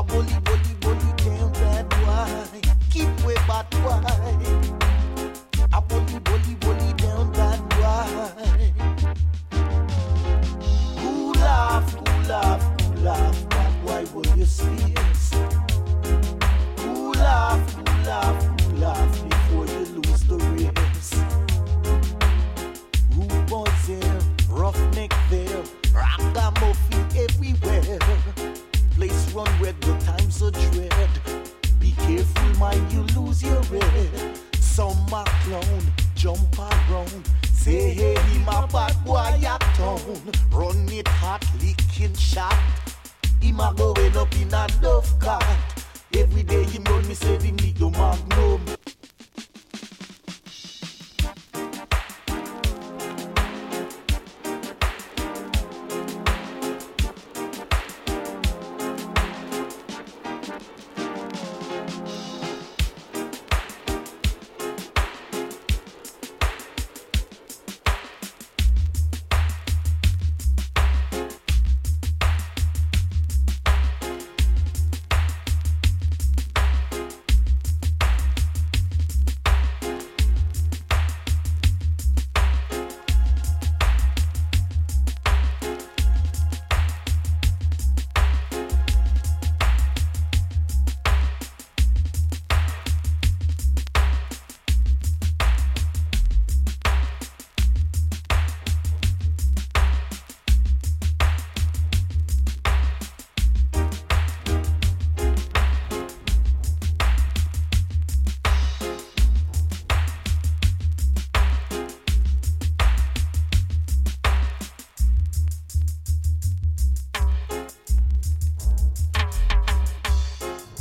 bully, bully, bully, damn bad boy. Keep way bad boy. A bully, bully, bully, down bad boy. Who laugh, who laugh, who laugh, bad boy, will you space? Who laugh, who laugh, who laugh before you lose the race? Rude boys here, roughneck there, ragamuffin everywhere. Place run red, the times are dread. Be careful, mind you lose your head. Some a clown, jump around. Say hey, him a bad boy a town. Run it hot, licking shot. Him a going up in a dove cart. Every day him run me say him need the magnum.